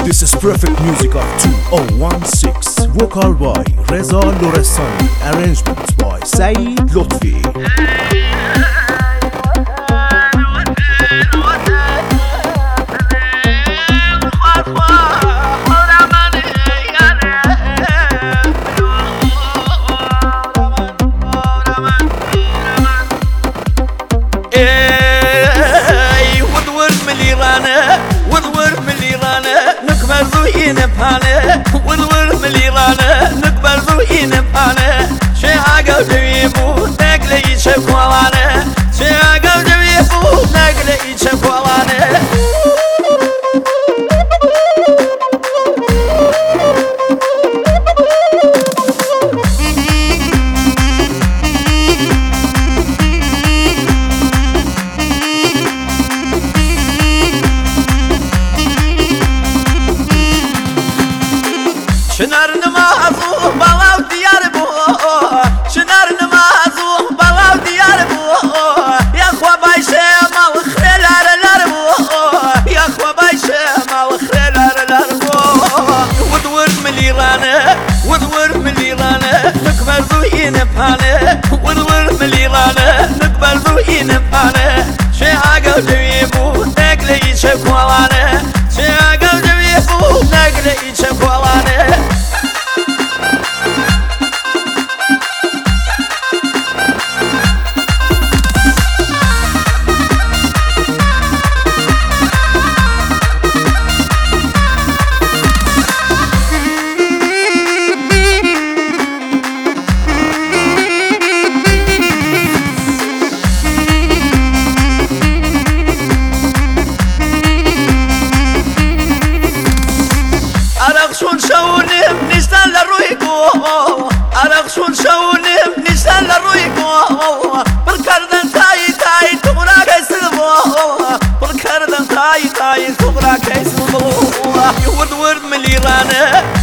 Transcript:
This is perfect music of 2016. Vocal by Reza Lorestani. Arrangement by Saeed Lotfi. والور مليرانا نقبل ذوين بحانا شي عقل جويبو نقلي شكوانا شي عقل جويبو نقلي شكوانا شنر نمازو بلاو ديار بو شنر نمازو بلاو ديار بو يا خوا بايشه مال خير لار بو يا خوا بايشه مال خير لار بو ودور مليرانا ودور مليرانا نقبل ذوين بحانا ودور مليرانا نقبل ذوين بحانا شي عقل جويبو نقلي شكوانا شي عقل جويبو نقلي شكوانا أرقصون شونم نستان لرويكو أرقصون شونم نستان لرويكو بركردن تاي تبرا كيسلمو بركردن تاي تبرا كيسلمو ورد مليرانا